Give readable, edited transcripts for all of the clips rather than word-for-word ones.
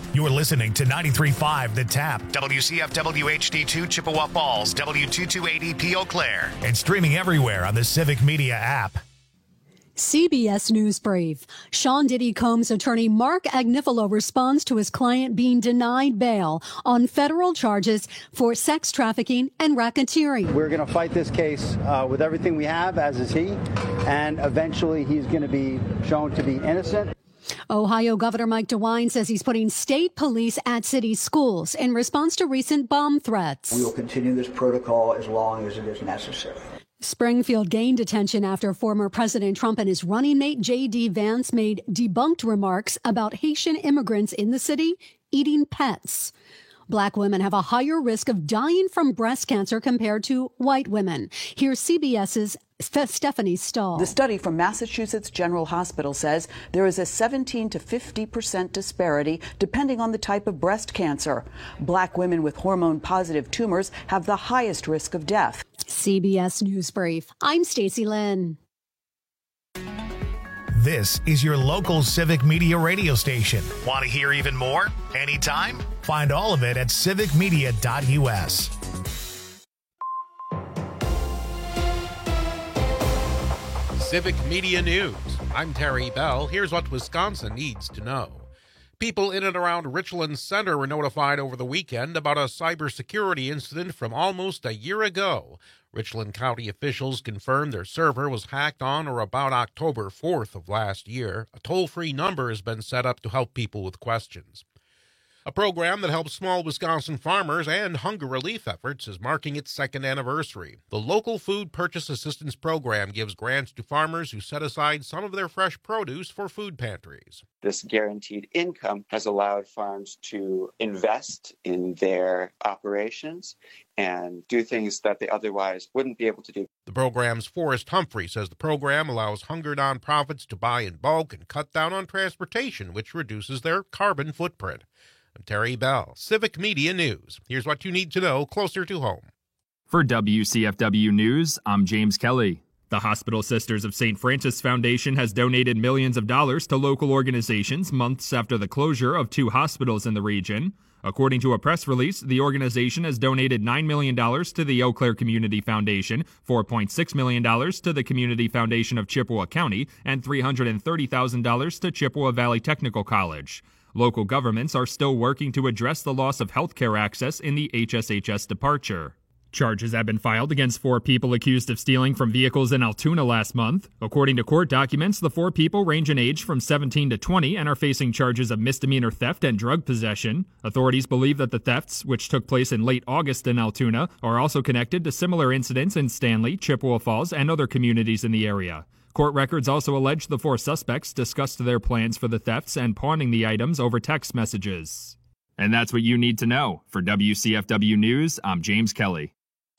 You're listening to 93.5 The Tap, WCFW HD2 Chippewa Falls, W2280P Eau Claire, and streaming everywhere on the Civic Media app. CBS News Brief. Sean Diddy Combs' attorney Mark Agnifilo responds to his client being denied bail on federal charges for sex trafficking and racketeering. We're going to fight this case with everything we have, as is he, and eventually he's going to be shown to be innocent. Ohio Governor Mike DeWine says he's putting state police at city schools in response to recent bomb threats. We will continue this protocol as long as it is necessary. Springfield gained attention after former President Trump and his running mate J.D. Vance made debunked remarks about Haitian immigrants in the city eating pets. Black women have a higher risk of dying from breast cancer compared to white women. Here's CBS's Stephanie Stahl. The study from Massachusetts General Hospital says there is a 17 to 50% disparity depending on the type of breast cancer. Black women with hormone-positive tumors have the highest risk of death. CBS News Brief. I'm Stacey Lynn. This is your local Civic Media radio station. Want to hear even more? Anytime? Find all of it at civicmedia.us. Civic Media News. I'm Terry Bell. Here's what Wisconsin needs to know. People in and around Richland Center were notified over the weekend about a cybersecurity incident from almost a year ago. Richland County officials confirmed their server was hacked on or about October 4th of last year. A toll-free number has been set up to help people with questions. A program that helps small Wisconsin farmers and hunger relief efforts is marking its second anniversary. The Local Food Purchase Assistance Program gives grants to farmers who set aside some of their fresh produce for food pantries. This guaranteed income has allowed farms to invest in their operations and do things that they otherwise wouldn't be able to do. The program's Forrest Humphrey says the program allows hunger nonprofits to buy in bulk and cut down on transportation, which reduces their carbon footprint. I'm Terry Bell, Civic Media News. Here's what you need to know closer to home. For WCFW News, I'm James Kelly. The Hospital Sisters of St. Francis Foundation has donated millions of dollars to local organizations months after the closure of 2 hospitals in the region. According to a press release, the organization has donated $9 million to the Eau Claire Community Foundation, $4.6 million to the Community Foundation of Chippewa County, and $330,000 to Chippewa Valley Technical College. Local governments are still working to address the loss of health care access in the HSHS departure. Charges have been filed against 4 people accused of stealing from vehicles in Altoona last month. According to court documents, the 4 people range in age from 17 to 20 and are facing charges of misdemeanor theft and drug possession. Authorities believe that the thefts, which took place in late August in Altoona, are also connected to similar incidents in Stanley, Chippewa Falls, and other communities in the area. Court records also allege the 4 suspects discussed their plans for the thefts and pawning the items over text messages. And that's what you need to know. For WCFW News, I'm James Kelly.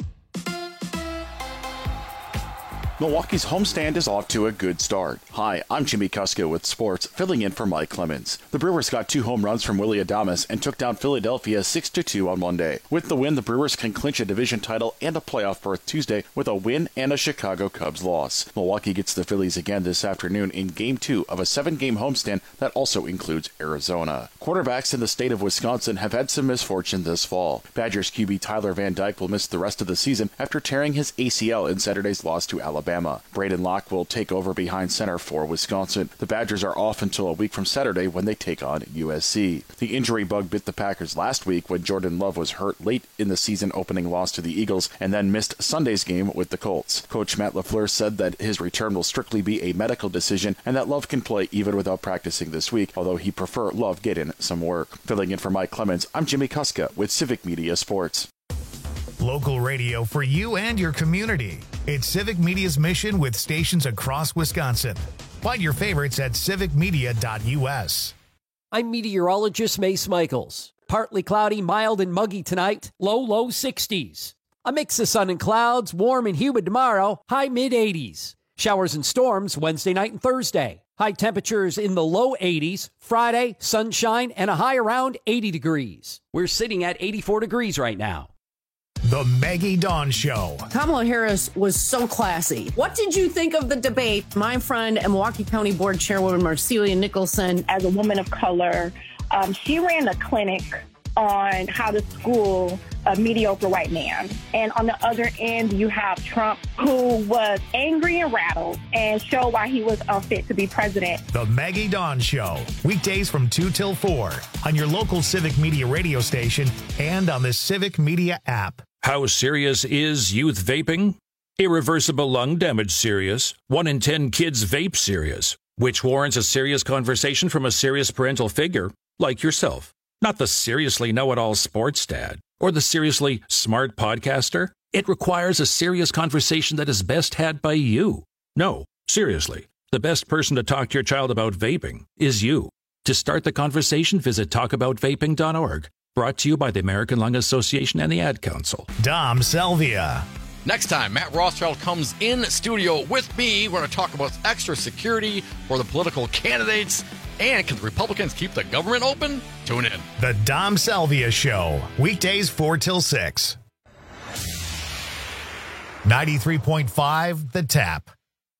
Milwaukee's homestand is off to a good start. Hi, I'm Jimmy Kuska with sports, filling in for Mike Clemens. The Brewers got 2 home runs from Willy Adames and took down Philadelphia 6-2 on Monday. With the win, the Brewers can clinch a division title and a playoff berth Tuesday with a win and a Chicago Cubs loss. Milwaukee gets the Phillies again this afternoon in Game 2 of a 7-game homestand that also includes Arizona. Quarterbacks in the state of Wisconsin have had some misfortune this fall. Badgers QB Tyler Van Dyke will miss the rest of the season after tearing his ACL in Saturday's loss to Alabama. Braden Locke will take over behind center for Wisconsin. The Badgers are off until a week from Saturday when they take on USC. The injury bug bit the Packers last week when Jordan Love was hurt late in the season opening loss to the Eagles and then missed Sunday's game with the Colts. Coach Matt LaFleur said that his return will strictly be a medical decision and that Love can play even without practicing this week, although he'd prefer Love get in some work. Filling in for Mike Clemens, I'm Jimmy Kuska with Civic Media Sports. Local radio for you and your community. It's Civic Media's mission with stations across Wisconsin. Find your favorites at civicmedia.us. I'm meteorologist Mace Michaels. Partly cloudy, mild and muggy tonight, low 60s. A mix of sun and clouds, warm and humid tomorrow, high mid-80s. Showers and storms Wednesday night and Thursday. High temperatures in the low 80s. Friday, sunshine and a high around 80 degrees. We're sitting at 84 degrees right now. The Maggie Dawn Show. Kamala Harris was so classy. What did you think of the debate? My friend and Milwaukee County Board Chairwoman Marcelia Nicholson. As a woman of color, She ran a clinic on how to school a mediocre white man. And on the other end, you have Trump, who was angry and rattled and showed why he was unfit to be president. The Maggie Dawn Show, weekdays from 2 till 4 on your local Civic Media radio station and on the Civic Media app. How serious is youth vaping? Irreversible lung damage serious. 1 in 10 kids vape serious, which warrants a serious conversation from a serious parental figure like yourself. Not the seriously know-it-all sports dad or the seriously smart podcaster. It requires a serious conversation that is best had by you. No, seriously, the best person to talk to your child about vaping is you. To start the conversation, visit talkaboutvaping.org. Brought to you by the American Lung Association and the Ad Council. Dom Selvia. Next time, Matt Rothschild comes in studio with me. We're going to talk about extra security for the political candidates. And can the Republicans keep the government open? Tune in. The Dom Selvia Show, weekdays 4 till 6. 93.5 The Tap.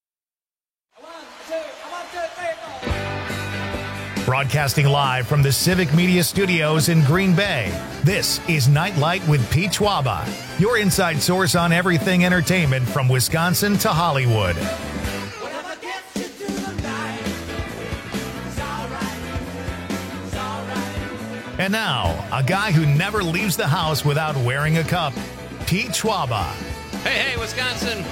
Broadcasting live from the Civic Media Studios in Green Bay, this is Nightlight with Pete Schwaba, your inside source on everything entertainment from Wisconsin to Hollywood. And now, a guy who never leaves the house without wearing a cup, Pete Schwaba. Hey, Wisconsin.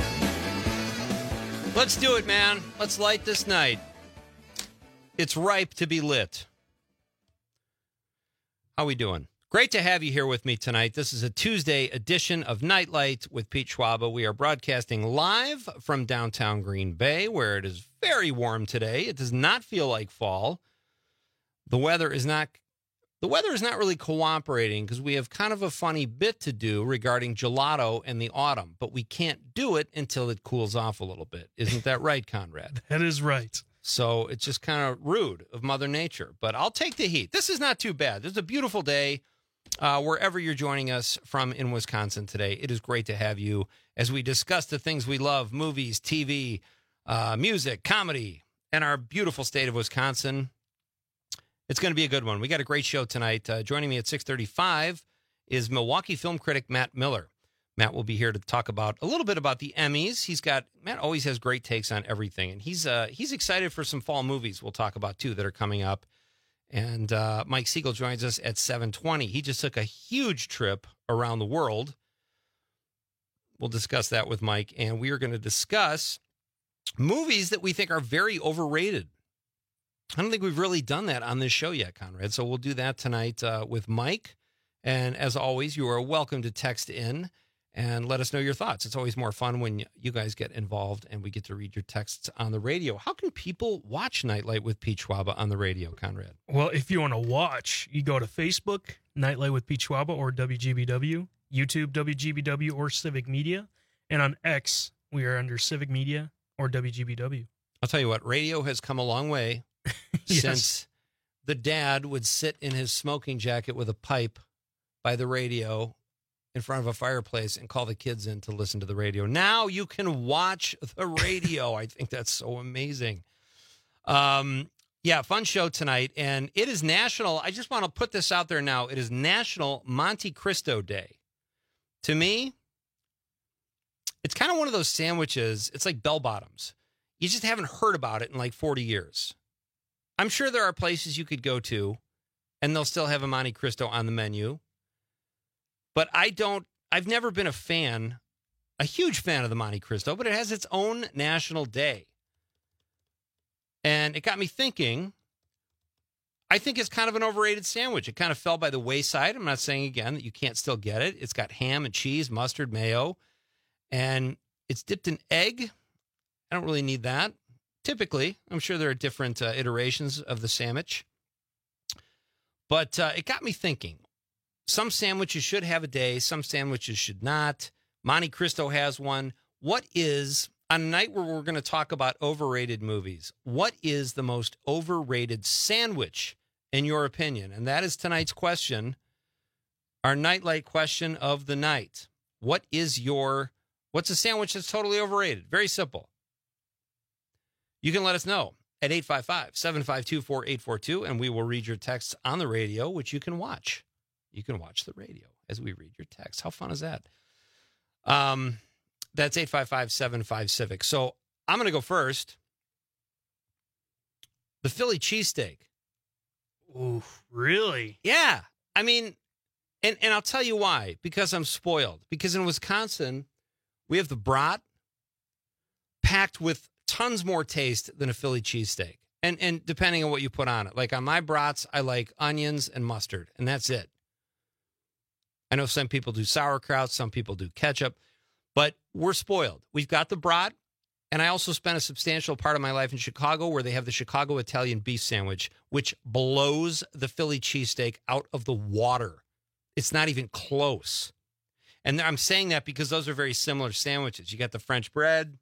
Let's do it, man. Let's light this night. It's ripe to be lit. How we doing? Great to have you here with me tonight. This is a Tuesday edition of Nightlight with Pete Schwaba. We are broadcasting live from downtown Green Bay, where it is very warm today. It does not feel like fall. The weather is not really cooperating because we have kind of a funny bit to do regarding gelato and the autumn, but we can't do it until it cools off a little bit. Isn't that right, Conrad? That is right. So it's just kind of rude of Mother Nature, but I'll take the heat. This is not too bad. This is a beautiful day wherever you're joining us from in Wisconsin today. It is great to have you as we discuss the things we love, movies, TV, music, comedy, and our beautiful state of Wisconsin. It's going to be a good one. We got a great show tonight. Joining me at 6:35 is Milwaukee film critic Matt Miller. Matt will be here to talk about a little bit about the Emmys. Matt always has great takes on everything, and he's excited for some fall movies we'll talk about too that are coming up. And Mike Siegel joins us at 7:20. He just took a huge trip around the world. We'll discuss that with Mike, and we are going to discuss movies that we think are very overrated. I don't think we've really done that on this show yet, Conrad. So we'll do that tonight with Mike. And as always, you are welcome to text in and let us know your thoughts. It's always more fun when you guys get involved and we get to read your texts on the radio. How can people watch Nightlight with Pete Schwaba on the radio, Conrad? Well, if you want to watch, you go to Facebook, Nightlight with Pete Schwaba or WGBW, YouTube, WGBW or Civic Media. And on X, we are under Civic Media or WGBW. I'll tell you what, radio has come a long way. Yes. Since the dad would sit in his smoking jacket with a pipe by the radio in front of a fireplace and call the kids in to listen to the radio. Now you can watch the radio. I think that's so amazing. Yeah, fun show tonight. And it is National, I just want to put this out there now. It is National Monte Cristo Day. To me, it's kind of one of those sandwiches. It's like bell bottoms. You just haven't heard about it in like 40 years. I'm sure there are places you could go to and they'll still have a Monte Cristo on the menu. But I've never been a huge fan of the Monte Cristo, but it has its own national day. And it got me thinking, I think it's kind of an overrated sandwich. It kind of fell by the wayside. I'm not saying again that you can't still get it. It's got ham and cheese, mustard, mayo, and it's dipped in egg. I don't really need that. Typically, I'm sure there are different iterations of the sandwich. But it got me thinking. Some sandwiches should have a day. Some sandwiches should not. Monte Cristo has one. What is, on a night where we're going to talk about overrated movies, what is the most overrated sandwich, in your opinion? And that is tonight's question, our Nightlight question of the night. What's a sandwich that's totally overrated? Very simple. You can let us know at 855-752-4842, and we will read your texts on the radio, which you can watch. You can watch the radio as we read your texts. How fun is that? That's 855-75-CIVIC. So I'm going to go first. The Philly cheesesteak. Ooh, really? Yeah. I mean, and I'll tell you why. Because I'm spoiled. Because in Wisconsin, we have the brat packed with tons more taste than a Philly cheesesteak. And depending on what you put on it. Like on my brats, I like onions and mustard, and that's it. I know some people do sauerkraut, some people do ketchup, but we're spoiled. We've got the brat, and I also spent a substantial part of my life in Chicago where they have the Chicago Italian beef sandwich, which blows the Philly cheesesteak out of the water. It's not even close. And I'm saying that because those are very similar sandwiches. You got the French bread.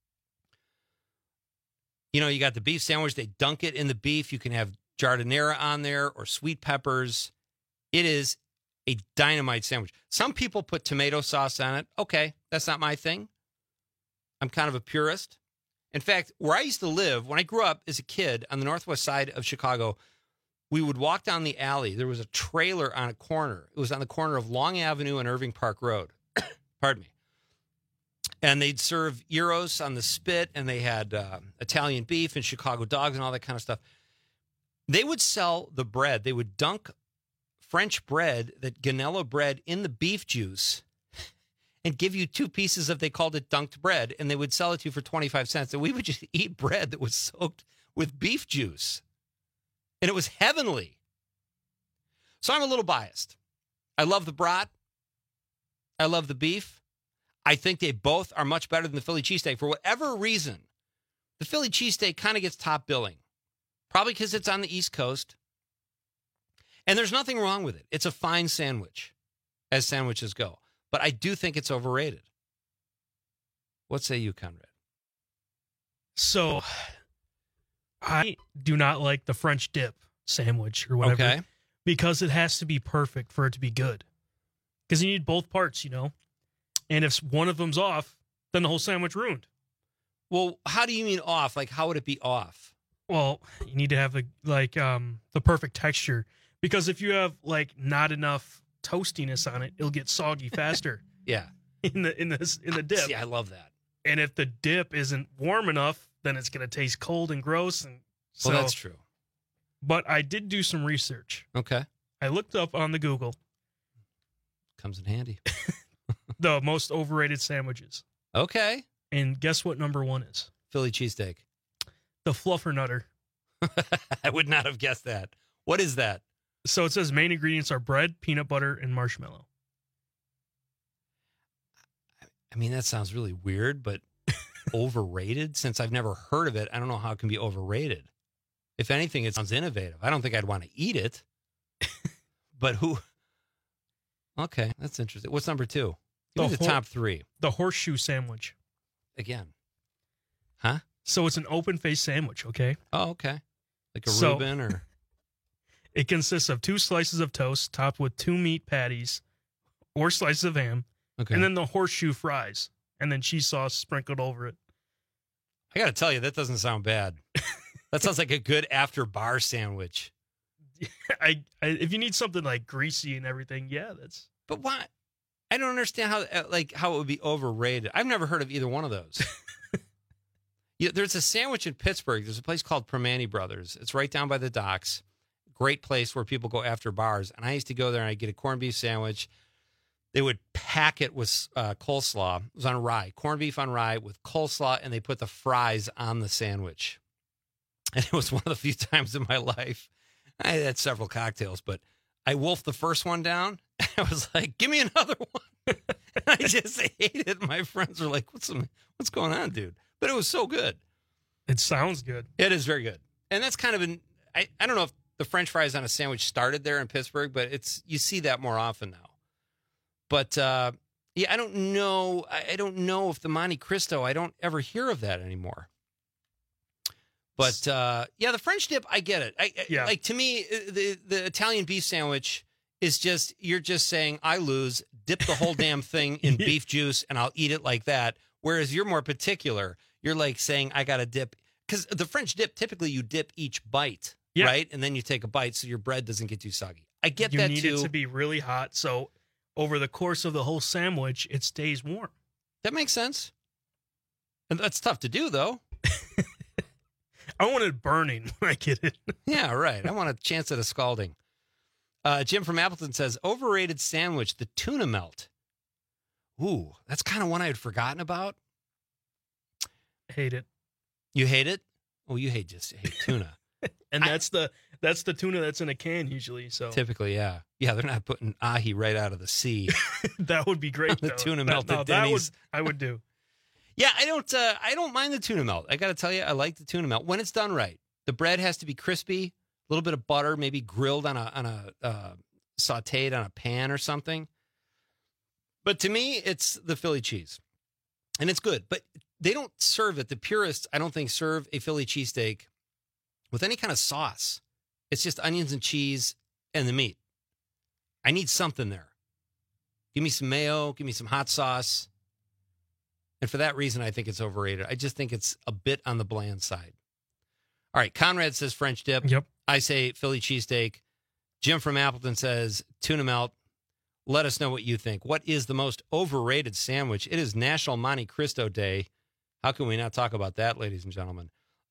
You know, you got the beef sandwich. They dunk it in the beef. You can have giardiniera on there or sweet peppers. It is a dynamite sandwich. Some people put tomato sauce on it. Okay, that's not my thing. I'm kind of a purist. In fact, where I used to live, when I grew up as a kid on the northwest side of Chicago, we would walk down the alley. There was a trailer on a corner. It was on the corner of Long Avenue and Irving Park Road. Pardon me. And they'd serve gyros on the spit, and they had Italian beef and Chicago dogs and all that kind of stuff. They would sell the bread. They would dunk French bread, that Ganello bread, in the beef juice and give you 2 pieces of, they called it dunked bread, and they would sell it to you for 25 cents. And we would just eat bread that was soaked with beef juice. And it was heavenly. So I'm a little biased. I love the brat. I love the beef. I think they both are much better than the Philly cheesesteak. For whatever reason, the Philly cheesesteak kind of gets top billing. Probably because it's on the East Coast. And there's nothing wrong with it. It's a fine sandwich, as sandwiches go. But I do think it's overrated. What say you, Conrad? So, I do not like the French dip sandwich or whatever. Okay. Because it has to be perfect for it to be good. Because you need both parts, you know? And if one of them's off, then the whole sandwich ruined. Well, how do you mean off? Like, how would it be off? Well, you need to have the perfect texture. Because if you have not enough toastiness on it, it'll get soggy faster. Yeah. In the dip. See, I love that. And if the dip isn't warm enough, then it's going to taste cold and gross. And so, well, that's true. But I did do some research. Okay. I looked up on the Google. Comes in handy. The most overrated sandwiches. Okay. And guess what number 1 is? Philly cheesesteak. The Fluffernutter. I would not have guessed that. What is that? So it says main ingredients are bread, peanut butter, and marshmallow. I mean, that sounds really weird, but overrated? Since I've never heard of it, I don't know how it can be overrated. If anything, it sounds innovative. I don't think I'd want to eat it. But who? Okay, that's interesting. What's number 2? Give me the top 3. The horseshoe sandwich. Again. Huh? So it's an open-faced sandwich, okay? Oh, okay. Like a Reuben or... It consists of 2 slices of toast topped with 2 meat patties or slices of ham. Okay. And then the horseshoe fries. And then cheese sauce sprinkled over it. I got to tell you, that doesn't sound bad. That sounds like a good after-bar sandwich. If you need something like greasy and everything, yeah, that's... But why? I don't understand how it would be overrated. I've never heard of either one of those. There's a sandwich in Pittsburgh. There's a place called Permane Brothers. It's right down by the docks. Great place where people go after bars. And I used to go there and I'd get a corned beef sandwich. They would pack it with coleslaw. It was on rye, corned beef on rye with coleslaw, and they put the fries on the sandwich. And it was one of the few times in my life. I had several cocktails, but I wolfed the first one down. I was like, give me another one. I just ate it. My friends were like, what's going on, dude? But it was so good. It sounds good. It is very good. And that's kind of I don't know if the French fries on a sandwich started there in Pittsburgh, but you see that more often now. But yeah, I don't know. I don't know if the Monte Cristo, I don't ever hear of that anymore. But yeah, the French dip, I get it. Like, to me, the Italian beef sandwich is just, you're just saying, I lose, dip the whole damn thing in beef juice, and I'll eat it like that. Whereas you're more particular. You're like saying, I got to dip because the French dip, typically you dip each bite, right? And then you take a bite so your bread doesn't get too soggy. I get that too. You need it to be really hot, so over the course of the whole sandwich, it stays warm. That makes sense. And that's tough to do, though. I want it burning when I get it. Yeah, right. I want a chance at a scalding. Jim from Appleton says, overrated sandwich, the tuna melt. Ooh, that's kind of one I had forgotten about. Hate it. You hate it? Oh, you hate tuna. And that's the tuna that's in a can usually. So typically, yeah. Yeah, they're not putting ahi right out of the sea. That would be great. The tuna melt at Denny's. I would do. Yeah, I don't mind the tuna melt. I got to tell you, I like the tuna melt when it's done right. The bread has to be crispy, a little bit of butter, maybe grilled on a sautéed on a pan or something. But to me, it's the Philly cheese, and it's good. But they don't serve it. The purists, I don't think, serve a Philly cheesesteak with any kind of sauce. It's just onions and cheese and the meat. I need something there. Give me some mayo. Give me some hot sauce. And for that reason, I think it's overrated. I just think it's a bit on the bland side. All right, Conrad says French dip. Yep. I say Philly cheesesteak. Jim from Appleton says tuna melt. Let us know what you think. What is the most overrated sandwich? It is National Monte Cristo Day. How can we not talk about that, ladies and gentlemen?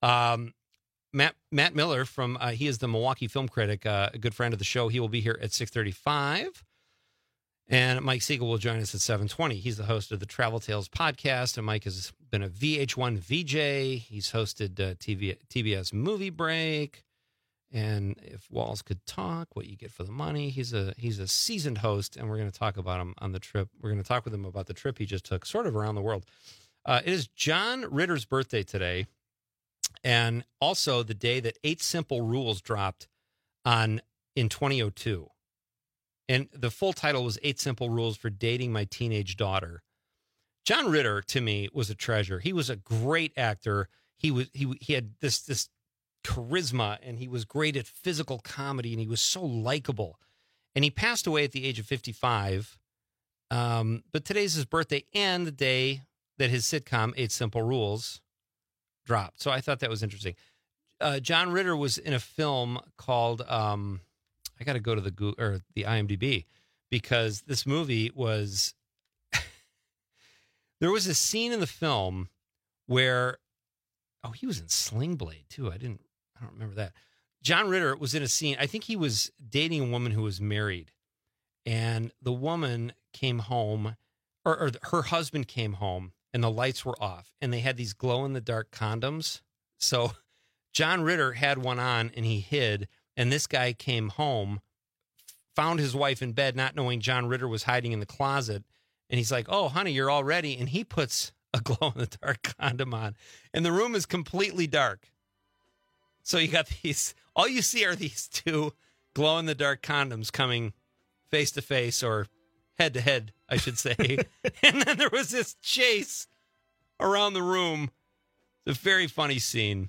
Matt Miller from he is the Milwaukee film critic, a good friend of the show. He will be here at 6:35. And Mike Siegel will join us at 7:20. He's the host of the Travel Tales podcast, and Mike has been a VH1 VJ. He's hosted TBS Movie Break, and If Walls Could Talk, What You Get for the Money. He's a seasoned host, and we're going to talk about him on the trip. We're going to talk with him about the trip he just took, sort of around the world. It is John Ritter's birthday today, and also the day that 8 Simple Rules dropped in 2002. And the full title was 8 Simple Rules for Dating My Teenage Daughter. John Ritter, to me, was a treasure. He was a great actor. He had this charisma, and he was great at physical comedy, and he was so likable. And he passed away at the age of 55. But today's his birthday and the day that his sitcom 8 Simple Rules dropped. So I thought that was interesting. John Ritter was in a film called I got to go to the IMDb, because this movie was there was a scene in the film where he was in Sling Blade too. I don't remember that. John Ritter was in a scene. I think he was dating a woman who was married, and the woman came home, or her husband came home, and the lights were off, and they had these glow in the dark condoms. So John Ritter had one on, and he hid. And this guy came home, found his wife in bed, not knowing John Ritter was hiding in the closet. And he's like, "Oh, honey, you're all ready." And he puts a glow-in-the-dark condom on. And the room is completely dark. So you got all you see are these 2 glow-in-the-dark condoms coming face-to-face, or head-to-head, I should say. And then there was this chase around the room. It's a very funny scene.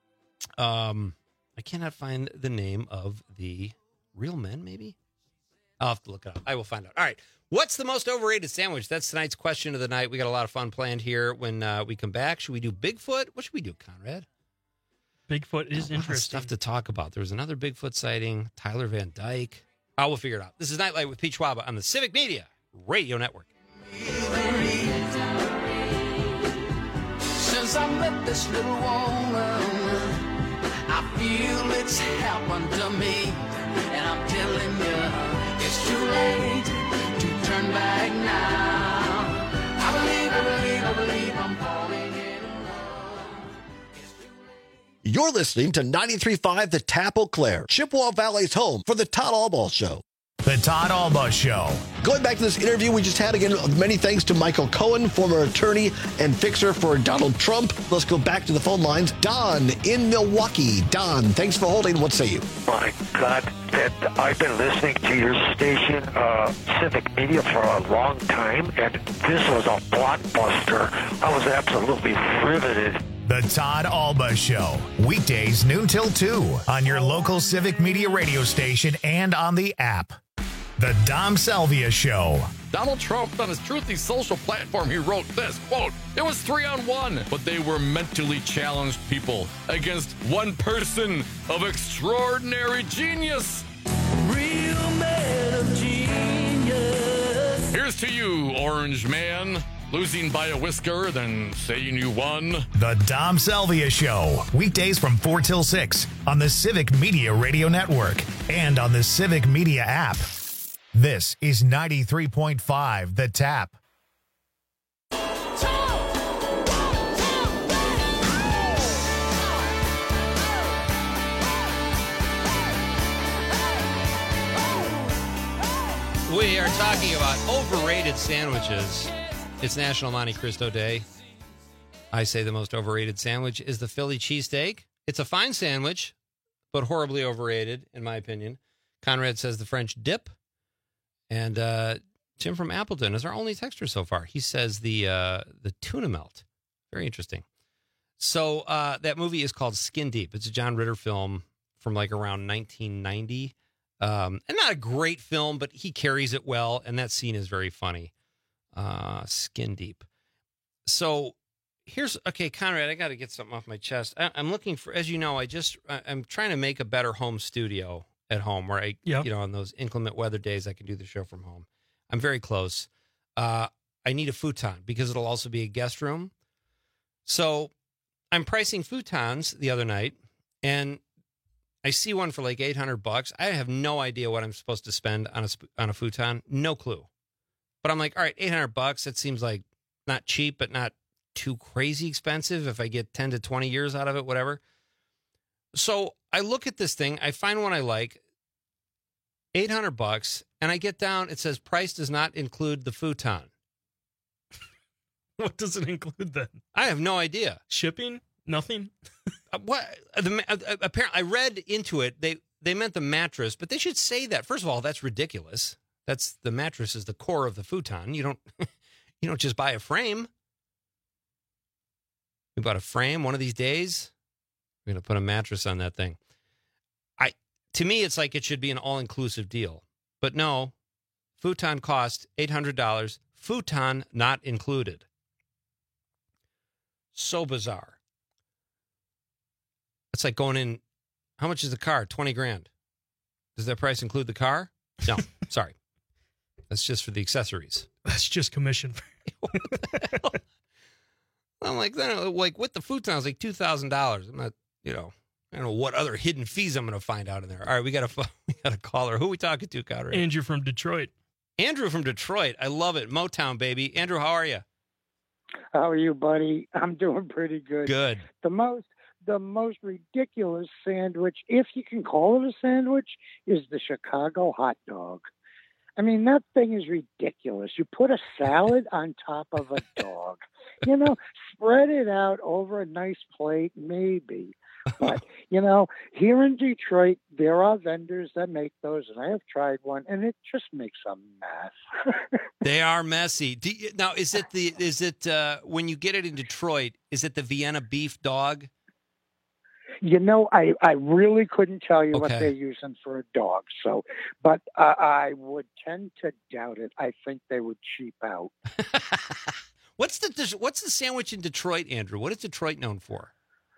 I cannot find the name of the real men, maybe? I'll have to look it up. I will find out. All right. What's the most overrated sandwich? That's tonight's question of the night. We got a lot of fun planned here when we come back. Should we do Bigfoot? What should we do, Conrad? Bigfoot is interesting. Stuff to talk about. There was another Bigfoot sighting, Tyler Van Dyke. I will figure it out. This is Nightlight with Pete Schwaba on the Civic Media Radio Network. Since I met this little woman, I feel it's happened to me, and I'm telling you, it's too late to turn back now. I believe I'm falling in love. You're listening to 93.5 The Tap Eau Claire, Chippewa Valley's home for the Todd Albaugh Show. The Todd Albaugh Show. Going back to this interview we just had, again, many thanks to Michael Cohen, former attorney and fixer for Donald Trump. Let's go back to the phone lines. Don in Milwaukee. Don, thanks for holding. What say you? My God, I've been listening to your station, Civic Media, for a long time, and this was a blockbuster. I was absolutely riveted. The Todd Albaugh Show. Weekdays noon till 2 on your local Civic Media radio station and on the app. The Dom Salvia Show. Donald Trump, on his Truthy social platform, he wrote this, quote, "It was 3-on-1, but they were mentally challenged people against one person of extraordinary genius." Real man of genius. Here's to you, Orange Man. Losing by a whisker, then saying you won. The Dom Salvia Show. Weekdays from 4 till 6 on the Civic Media Radio Network and on the Civic Media app. This is 93.5 The Tap. We are talking about overrated sandwiches. It's National Monte Cristo Day. I say the most overrated sandwich is the Philly cheesesteak. It's a fine sandwich, but horribly overrated, in my opinion. Conrad says the French dip. And Jim from Appleton is our only texter so far. He says the tuna melt. Very interesting. So that movie is called Skin Deep. It's a John Ritter film from like around 1990. And not a great film, but he carries it well. And that scene is very funny. Skin Deep. So okay, Conrad, I got to get something off my chest. I'm looking for, as you know, I'm trying to make a better home studio at home where on those inclement weather days, I can do the show from home. I'm very close. I need a futon because it'll also be a guest room. So I'm pricing futons the other night and I see one for like $800. I have no idea what I'm supposed to spend on a futon. No clue. But I'm like, all right, $800. That seems like not cheap, but not too crazy expensive. If I get 10 to 20 years out of it, whatever. So I look at this thing. I find one I like, $800, and I get down. It says price does not include the futon. What does it include then? I have no idea. Shipping? Nothing? What? Apparently, I read into it. They meant the mattress, but they should say that. First of all, that's ridiculous. That's the mattress is the core of the futon. You don't just buy a frame. We bought a frame one of these days. We're going to put a mattress on that thing. To me, it's like it should be an all-inclusive deal. But no, futon cost $800. Futon not included. So bizarre. It's like going in, how much is the car? $20,000. Does that price include the car? No, sorry. That's just for the accessories. That's just commission. What the hell? I'm like with the futon, it's like $2,000. I'm not, I don't know what other hidden fees I'm going to find out in there. All right, we got a caller. Who are we talking to, Conrad? Andrew from Detroit. Andrew from Detroit. I love it. Motown, baby. Andrew, how are you? How are you, buddy? I'm doing pretty good. Good. The most ridiculous sandwich, if you can call it a sandwich, is the Chicago hot dog. I mean, that thing is ridiculous. You put a salad on top of a dog. Spread it out over a nice plate, maybe. But, here in Detroit, there are vendors that make those, and I have tried one, and it just makes a mess. They are messy. Now, is it when you get it in Detroit, is it the Vienna beef dog? I really couldn't tell you what they're using for a dog. So, but I would tend to doubt it. I think they would cheap out. What's the sandwich in Detroit, Andrew? What is Detroit known for?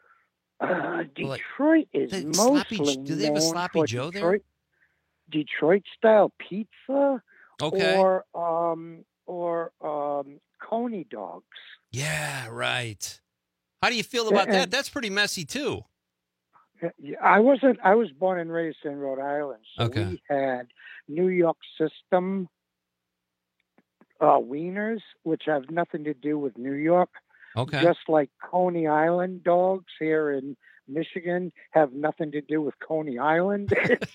Detroit is mostly do they have a sloppy Joe there? Detroit style pizza, okay, or coney dogs. Yeah, right. How do you feel about that? That's pretty messy too. I was born and raised in Rhode Island, so we had New York system wieners, which have nothing to do with New York. Okay. Just like Coney Island dogs here in Michigan have nothing to do with Coney Island.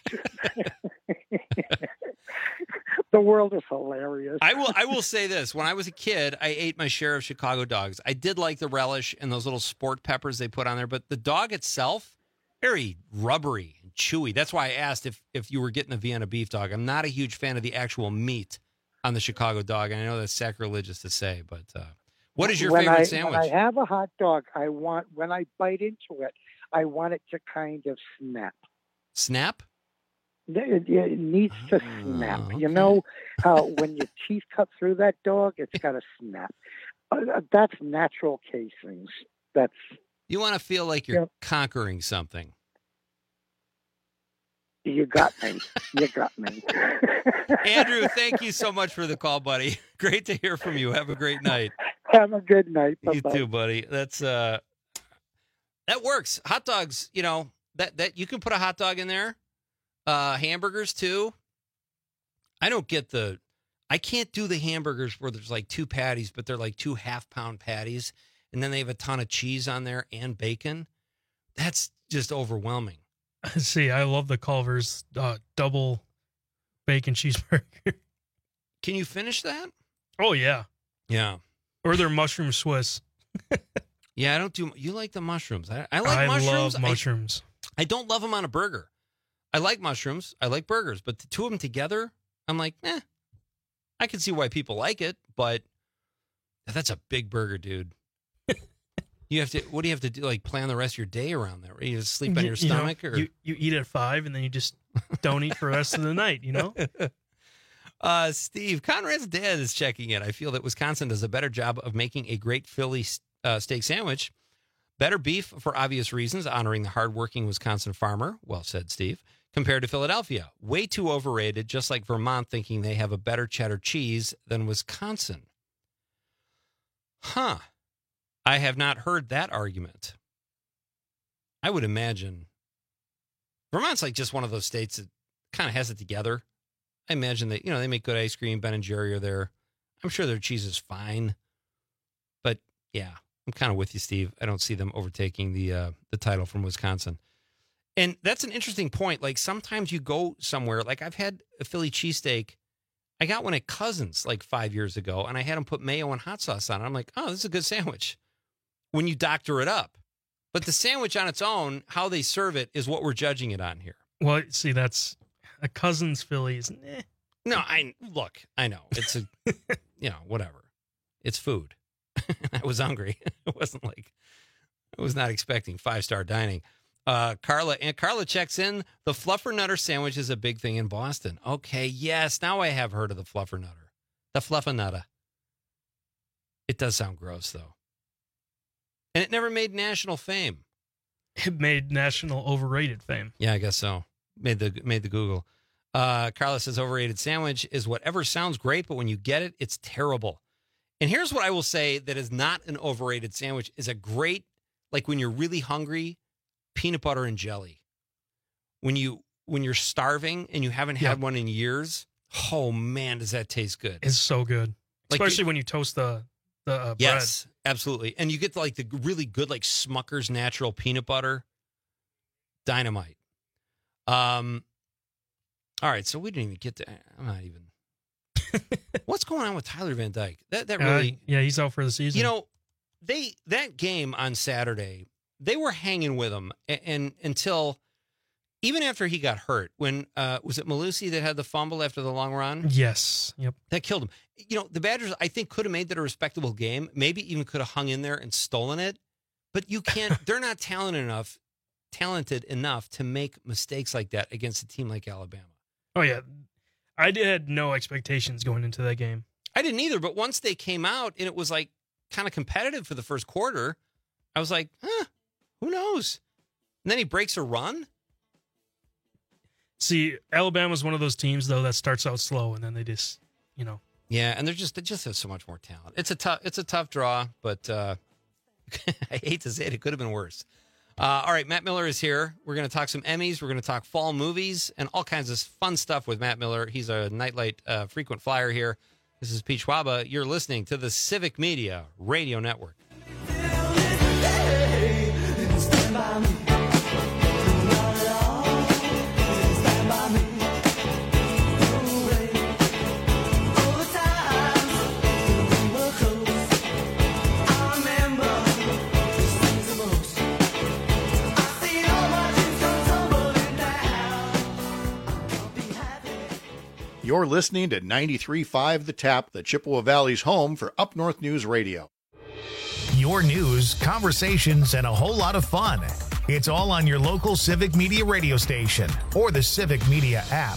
The world is hilarious. I will say this. When I was a kid, I ate my share of Chicago dogs. I did like the relish and those little sport peppers they put on there, but the dog itself, very rubbery and chewy. That's why I asked if you were getting a Vienna beef dog. I'm not a huge fan of the actual meat on the Chicago dog, and I know that's sacrilegious to say, but what is your favorite sandwich? When I have a hot dog, when I bite into it, I want it to kind of snap. Snap? It needs to snap. Okay. You know how when your teeth cut through that dog, it's got to snap. That's natural casings. You want to feel like you're conquering something. You got me. You got me. Andrew, thank you so much for the call, buddy. Great to hear from you. Have a great night. Have a good night. Bye-bye. You too, buddy. That works. Hot dogs, that you can put a hot dog in there. Hamburgers too. I can't do the hamburgers where there's like 2 patties, but they're like 2 half-pound patties, and then they have a ton of cheese on there and bacon. That's just overwhelming. See, I love the Culver's double bacon cheeseburger. Can you finish that? Oh, yeah. Yeah. Or their mushroom Swiss. Yeah, I don't do... You like the mushrooms. I like mushrooms. I love mushrooms. I don't love them on a burger. I like mushrooms. I like burgers. But the two of them together, I'm like, I can see why people like it, but that's a big burger, dude. What do you have to do? Like plan the rest of your day around that? Right? You just sleep on your stomach, or you eat at 5 and then you just don't eat for the rest of the night. Steve, Conrad's dad is checking in. I feel that Wisconsin does a better job of making a great Philly steak sandwich. Better beef for obvious reasons, honoring the hardworking Wisconsin farmer. Well said, Steve. Compared to Philadelphia, way too overrated. Just like Vermont thinking they have a better cheddar cheese than Wisconsin. Huh. I have not heard that argument. I would imagine Vermont's like just one of those states that kind of has it together. I imagine that, they make good ice cream. Ben and Jerry are there. I'm sure their cheese is fine. But yeah, I'm kind of with you, Steve. I don't see them overtaking the title from Wisconsin. And that's an interesting point. Like sometimes you go somewhere, like I've had a Philly cheesesteak. I got one at Cousins like 5 years ago, and I had them put mayo and hot sauce on it. I'm like, oh, this is a good sandwich. When you doctor it up. But the sandwich on its own, how they serve it is what we're judging it on here. Well, see, that's a Cousins Phillies. No, I know. It's whatever. It's food. I was hungry. It wasn't like, I was not expecting 5-star dining. Carla checks in. The Fluffernutter sandwich is a big thing in Boston. Okay, yes. Now I have heard of the Fluffernutter. The Fluffernutter. It does sound gross, though. And it never made national fame. It made national overrated fame. Yeah, I guess so. Made the Google. Carla says overrated sandwich is whatever sounds great, but when you get it, it's terrible. And here's what I will say that is not an overrated sandwich is a great, like when you're really hungry, peanut butter and jelly. When you're starving and you haven't had one in years, oh man, does that taste good. It's so good. Especially when you toast the bread. Yes, absolutely. And you get like the really good, like Smucker's natural peanut butter. Dynamite. All right. So we didn't even get to, I'm not even, what's going on with Tyler Van Dyke? That really, he's out for the season. That game on Saturday, they were hanging with him and until even after he got hurt, when was it Malusi that had the fumble after the long run? Yes. Yep. That killed him. The Badgers, I think, could have made that a respectable game. Maybe even could have hung in there and stolen it. But you can't. They're not talented enough to make mistakes like that against a team like Alabama. Oh yeah, I had no expectations going into that game. I didn't either. But once they came out and it was like kind of competitive for the first quarter, I was like, who knows? And then he breaks a run. See, Alabama's one of those teams though that starts out slow and then they just, Yeah, and they just have so much more talent. It's a tough draw, but I hate to say it could have been worse. All right, Matt Miller is here. We're going to talk some Emmys. We're going to talk fall movies and all kinds of fun stuff with Matt Miller. He's a Nightlight frequent flyer here. This is Pete Schwaba. You're listening to the Civic Media Radio Network. You're listening to 93.5 The Tap, the Chippewa Valley's home for Up North News Radio. Your news, conversations, and a whole lot of fun. It's all on your local Civic Media radio station or the Civic Media app.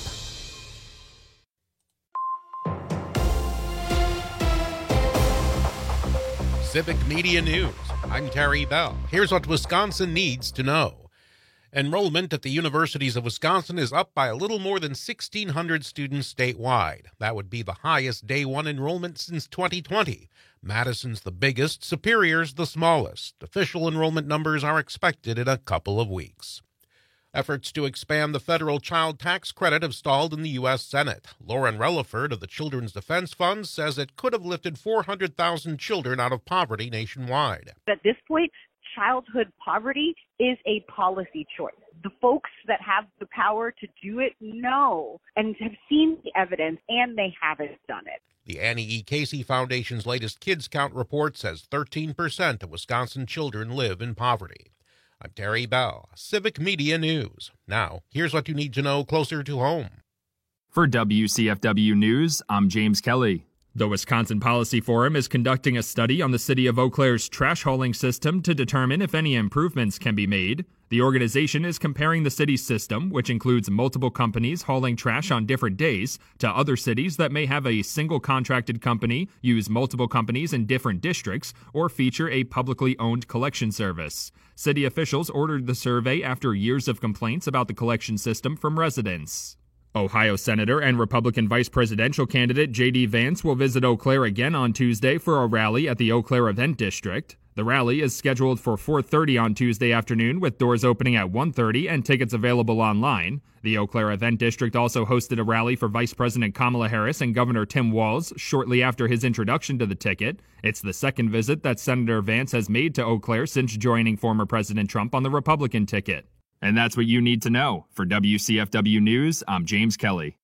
Civic Media News. I'm Terry Bell. Here's what Wisconsin needs to know. Enrollment at the universities of Wisconsin is up by a little more than 1,600 students statewide. That would be the highest day one enrollment since 2020. Madison's the biggest, Superior's the smallest. Official enrollment numbers are expected in a couple of weeks. Efforts to expand the federal child tax credit have stalled in the U.S. Senate. Lauren Relaford of the Children's Defense Fund says it could have lifted 400,000 children out of poverty nationwide. At this point, childhood poverty is a policy choice. The folks that have the power to do it know and have seen the evidence, and they haven't done it. The Annie E. Casey Foundation's latest Kids Count report says 13% of Wisconsin children live in poverty. I'm Terry Bell, Civic Media News. Now, here's what you need to know closer to home. For WCFW News, I'm James Kelly. The Wisconsin Policy Forum is conducting a study on the city of Eau Claire's trash hauling system to determine if any improvements can be made. The organization is comparing the city's system, which includes multiple companies hauling trash on different days, to other cities that may have a single contracted company, use multiple companies in different districts, or feature a publicly owned collection service. City officials ordered the survey after years of complaints about the collection system from residents. Ohio Senator and Republican vice presidential candidate J.D. Vance will visit Eau Claire again on Tuesday for a rally at the Eau Claire Event District. The rally is scheduled for 4:30 on Tuesday afternoon, with doors opening at 1:30 and tickets available online. The Eau Claire Event District also hosted a rally for Vice President Kamala Harris and Governor Tim Walz shortly after his introduction to the ticket. It's the second visit that Senator Vance has made to Eau Claire since joining former President Trump on the Republican ticket. And that's what you need to know. For WCFW News, I'm James Kelly.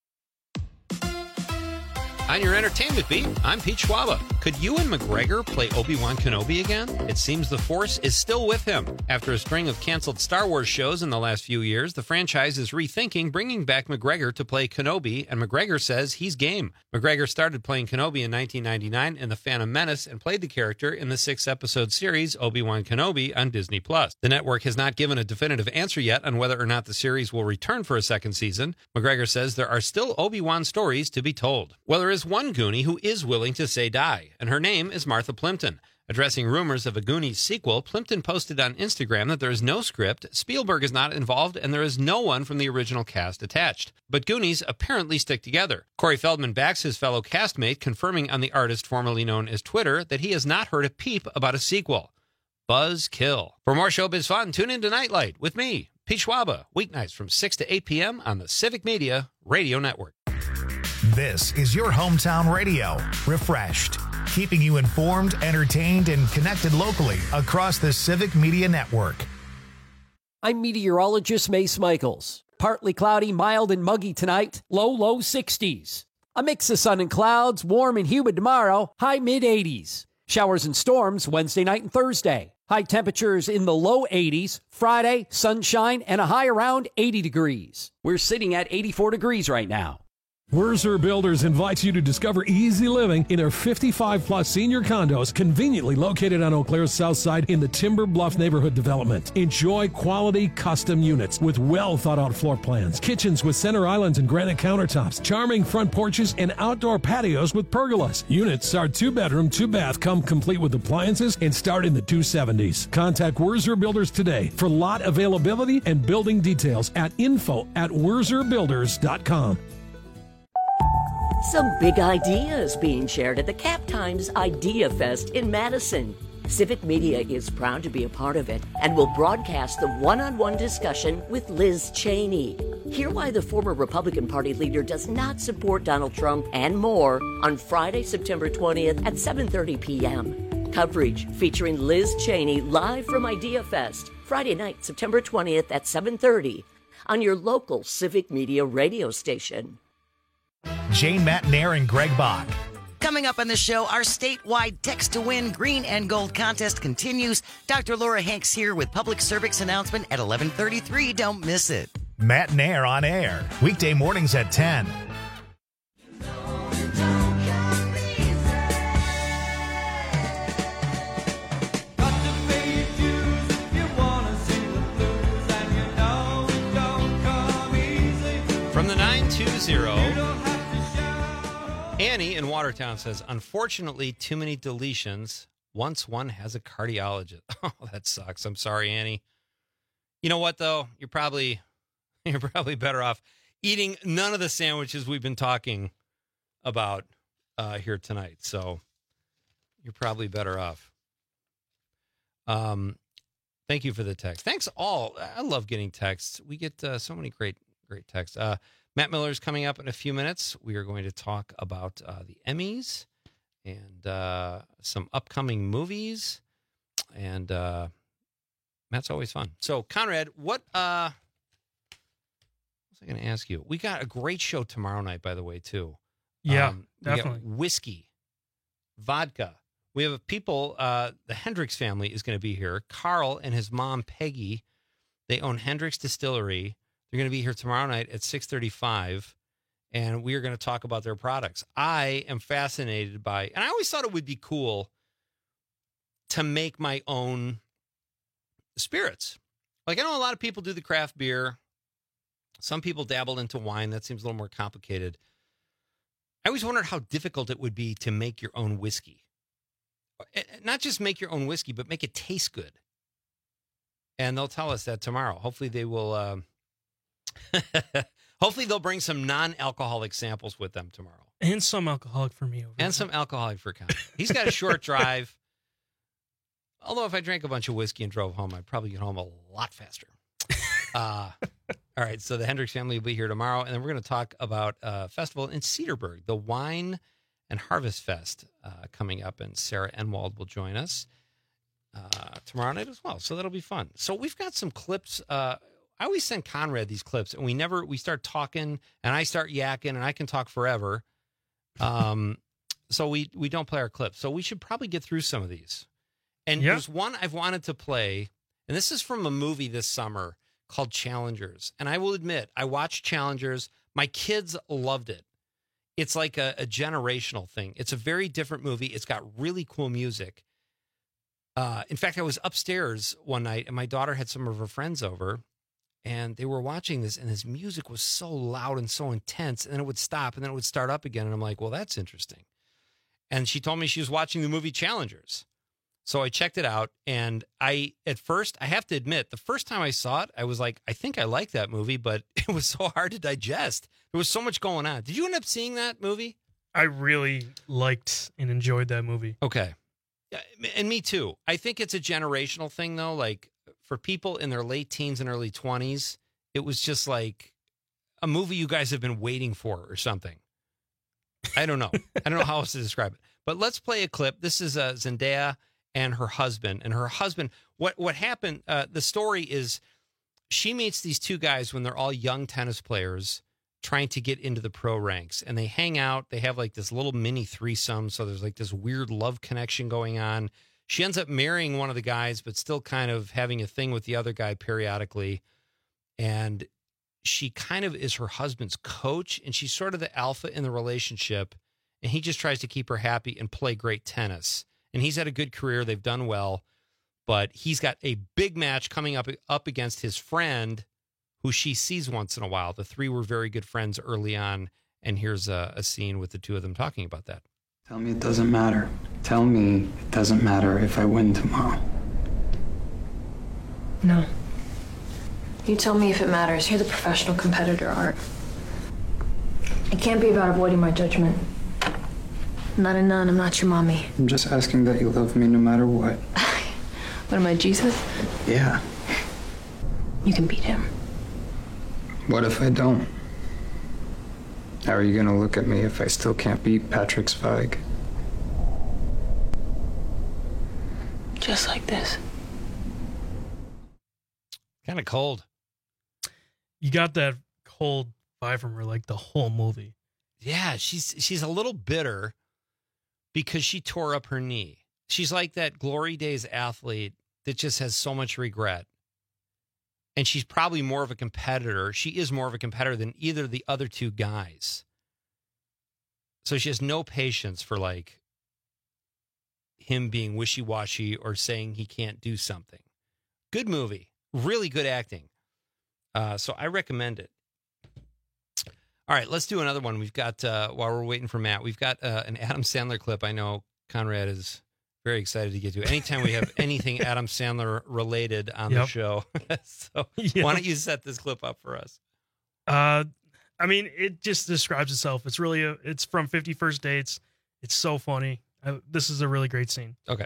On your entertainment beat, I'm Pete Schwaba. Could Ewan McGregor play Obi-Wan Kenobi again? It seems the Force is still with him. After a string of canceled Star Wars shows in the last few years, the franchise is rethinking bringing back McGregor to play Kenobi, and McGregor says he's game. McGregor started playing Kenobi in 1999 in The Phantom Menace and played the character in the 6-episode series Obi-Wan Kenobi on Disney+. The network has not given a definitive answer yet on whether or not the series will return for a second season. McGregor says there are still Obi-Wan stories to be told. Well, there is one Goonie who is willing to say die, and her name is Martha Plimpton. Addressing rumors of a Goonies sequel, Plimpton posted on Instagram that there is no script, Spielberg is not involved, and there is no one from the original cast attached. But Goonies apparently stick together. Corey Feldman backs his fellow castmate, confirming on the artist formerly known as Twitter that he has not heard a peep about a sequel. Buzzkill. For more showbiz fun, tune in to Nightlight with me, Pete Schwaba, weeknights from 6 to 8 p.m. on the Civic Media Radio Network. This is your hometown radio, refreshed, keeping you informed, entertained, and connected locally across the Civic Media Network. I'm meteorologist Mace Michaels. Partly cloudy, mild, and muggy tonight, low 60s. A mix of sun and clouds, warm and humid tomorrow, high mid-80s. Showers and storms Wednesday night and Thursday. High temperatures in the low 80s. Friday, sunshine, and a high around 80 degrees. We're sitting at 84 degrees right now. Wurzer Builders invites you to discover easy living in their 55-plus senior condos conveniently located on Eau Claire's south side in the Timber Bluff neighborhood development. Enjoy quality custom units with well-thought-out floor plans, kitchens with center islands and granite countertops, charming front porches, and outdoor patios with pergolas. Units are 2-bedroom, 2-bath, come complete with appliances, and start in the 270s. Contact Wurzer Builders today for lot availability and building details at info@wurzerbuilders.com. Some big ideas being shared at the Cap Times Idea Fest in Madison. Civic Media is proud to be a part of it and will broadcast the one-on-one discussion with Liz Cheney. Hear why the former Republican Party leader does not support Donald Trump and more on Friday, September 20th at 7:30 p.m. Coverage featuring Liz Cheney live from Idea Fest, Friday night, September 20th at 7:30 on your local Civic Media radio station. Jane Matnair and Greg Bach. Coming up on the show, our statewide Text to Win Green and Gold contest continues. Dr. Laura Hanks here with public service announcement at 11:33. Don't miss it. Matnair on air, weekday mornings at 10. 520. Annie in Watertown says, unfortunately, too many deletions once one has a cardiologist. Oh, that sucks. I'm sorry, Annie. You know what, though? You're probably better off eating none of the sandwiches we've been talking about here tonight. So you're probably better off. Thank you for the text. Thanks all. I love getting texts. We get so many great texts. Matt Miller's coming up in a few minutes. We are going to talk about the Emmys and some upcoming movies. And Matt's always fun. So, Conrad, what was I going to ask you? We got a great show tomorrow night, by the way, too. Yeah, we definitely. got whiskey, vodka. We have people, the Hendricks family is going to be here. Carl and his mom, Peggy, they own Hendricks Distillery. They're going to be here tomorrow night at 6:35, and we are going to talk about their products. I am fascinated by, and I always thought it would be cool to make my own spirits. Like, I know a lot of people do the craft beer. Some people dabble into wine. That seems a little more complicated. I always wondered how difficult it would be to make your own whiskey. Not just make your own whiskey, but make it taste good. And they'll tell us that tomorrow. Hopefully they will... Hopefully they'll bring some non-alcoholic samples with them tomorrow. And some alcoholic for me. And some alcoholic for Con. He's got a short drive. Although if I drank a bunch of whiskey and drove home, I'd probably get home a lot faster. All right, so the Hendricks family will be here tomorrow, and then we're going to talk about a festival in Cedarburg, the Wine and Harvest Fest coming up, and Sarah Enwald will join us tomorrow night as well, so that'll be fun. So we've got some clips. I always send Conrad these clips, and we start talking, and I start yakking, and I can talk forever. So we don't play our clips. So we should probably get through some of these. And there's one I've wanted to play, and this is from a movie this summer called Challengers. And I will admit, I watched Challengers. My kids loved it. It's like a generational thing. It's a very different movie. It's got really cool music. In fact, I was upstairs one night, and my daughter had some of her friends over, and they were watching this, and this music was so loud and so intense, and then it would stop, and then it would start up again, and I'm like, well, that's interesting. And she told me she was watching the movie Challengers. So I checked it out, and at first, I have to admit, the first time I saw it, I was like, I think I like that movie, but it was so hard to digest. There was so much going on. Did you end up seeing that movie? I really liked and enjoyed that movie. Okay. And me too. I think it's a generational thing, though. Like, for people in their late teens and early 20s, it was just like a movie you guys have been waiting for or something. I don't know. I don't know how else to describe it. But let's play a clip. This is Zendaya and her husband. And her husband, what happened, the story is she meets these two guys when they're all young tennis players trying to get into the pro ranks. And they hang out. They have like this little mini threesome. So there's like this weird love connection going on. She ends up marrying one of the guys, but still kind of having a thing with the other guy periodically. And she kind of is her husband's coach, and she's sort of the alpha in the relationship. And he just tries to keep her happy and play great tennis. And he's had a good career. They've done well. But he's got a big match coming up against his friend, who she sees once in a while. The three were very good friends early on. And here's a scene with the two of them talking about that. Tell me it doesn't matter. Tell me it doesn't matter if I win tomorrow. No. You tell me if it matters. You're the professional competitor, Art. It can't be about avoiding my judgment. I'm not a nun. I'm not your mommy. I'm just asking that you love me no matter what. What am I, Jesus? Yeah. You can beat him. What if I don't? How are you gonna look at me if I still can't beat Patrick Zweig? Just like this. Kind of cold. You got that cold vibe from her, like the whole movie. Yeah, she's a little bitter because she tore up her knee. She's like that Glory Days athlete that just has so much regret. And she's probably more of a competitor. She is more of a competitor than either of the other two guys. So she has no patience for like him being wishy-washy or saying he can't do something. Good movie. Really good acting. So I recommend it. All right, let's do another one. We've got, while we're waiting for Matt, we've got an Adam Sandler clip. I know Conrad is very excited to get to. Anytime we have anything Adam Sandler related on the show. So why don't you set this clip up for us? I mean, it just describes itself. It's really, it's from 50 First Dates. It's so funny. This is a really great scene. Okay.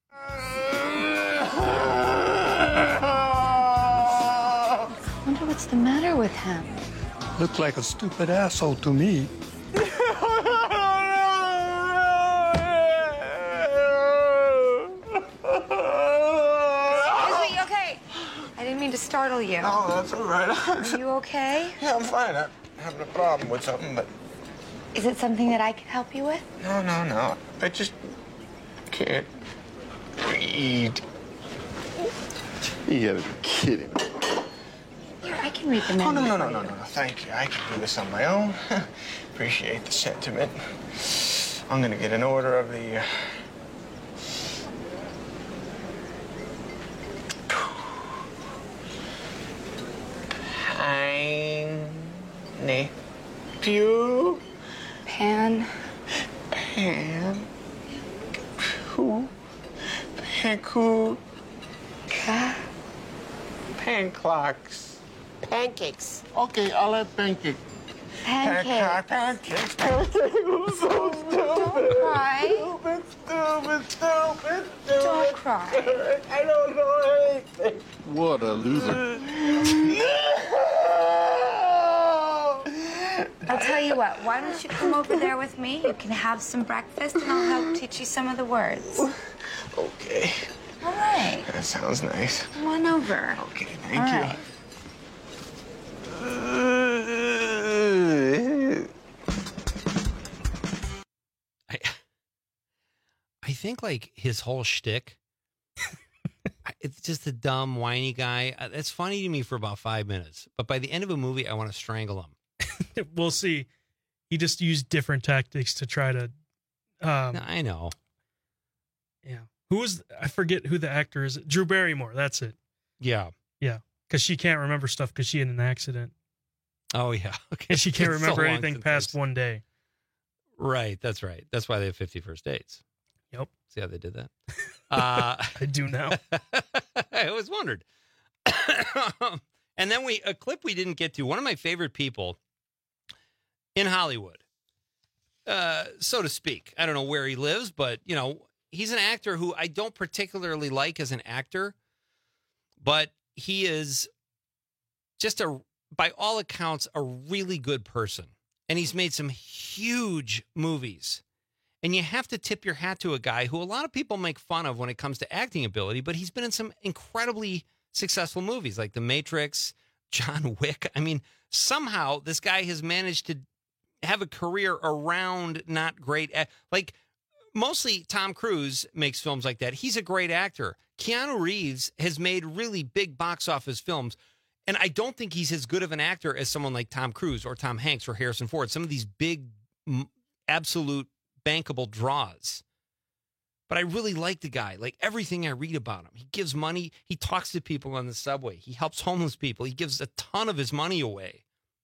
I wonder what's the matter with him. Looked like a stupid asshole to me. Is he okay? I didn't mean to startle you. No, that's all right. Are you okay? Yeah, I'm fine. I'm having a problem with something, but... Is it something that I can help you with? No. I just can't read. You gotta be kidding me. Here, I can read the menu. Oh, no. Thank you. I can do this on my own. Appreciate the sentiment. I'm gonna get an order of the... Pew. Pan. Who? Who? Panclocks. Pancakes. Okay, I'll have pancakes. Pancakes. Pancakes. I'm so stupid. Don't cry. Stupid. Don't cry. I don't know anything. What a loser. I'll tell you what, why don't you come over there with me? You can have some breakfast and I'll help teach you some of the words. Okay. All right. That sounds nice. Come on over. Okay, thank you. Right. I think like his whole shtick, it's just a dumb, whiny guy. It's funny to me for about 5 minutes, but by the end of a movie, I want to strangle him. We'll see. He just used different tactics to try to. I know. Yeah. I forget who the actor is. Drew Barrymore. That's it. Yeah. Yeah. Because she can't remember stuff because she had an accident. Oh, yeah. Okay. And she can't It's so remember long anything since past one day. Right. That's right. That's why they have 50 First Dates. Yep. See how they did that? I do now. I always wondered. And then a clip we didn't get to. One of my favorite people in Hollywood, so to speak. I don't know where he lives, but, he's an actor who I don't particularly like as an actor, but he is just by all accounts, a really good person. And he's made some huge movies. And you have to tip your hat to a guy who a lot of people make fun of when it comes to acting ability, but he's been in some incredibly successful movies like The Matrix, John Wick. I mean, somehow this guy has managed to have a career around not great. Like mostly Tom Cruise makes films like that. He's a great actor. Keanu Reeves has made really big box office films. And I don't think he's as good of an actor as someone like Tom Cruise or Tom Hanks or Harrison Ford. Some of these big, absolute bankable draws. But I really like the guy. Like everything I read about him. He gives money. He talks to people on the subway. He helps homeless people. He gives a ton of his money away.